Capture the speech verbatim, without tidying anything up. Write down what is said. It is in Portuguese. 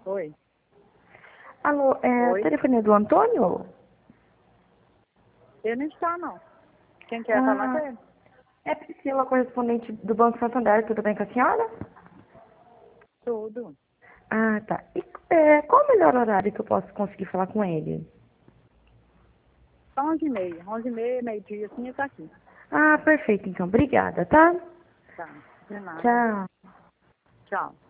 Oi. Alô, é, Oi. o telefone é do Antônio? Ele não está, não. Quem quer falar com Ah, ele? é Priscila, correspondente do Banco Santander. Tudo bem com a senhora? Tudo. Ah, tá. E é, qual o melhor horário que eu posso conseguir falar com ele? onze e meia. onze e meia, meio-dia, assim, ele está aqui. Ah, perfeito. Então, obrigada, tá? Tá. De nada. Tchau. Tchau.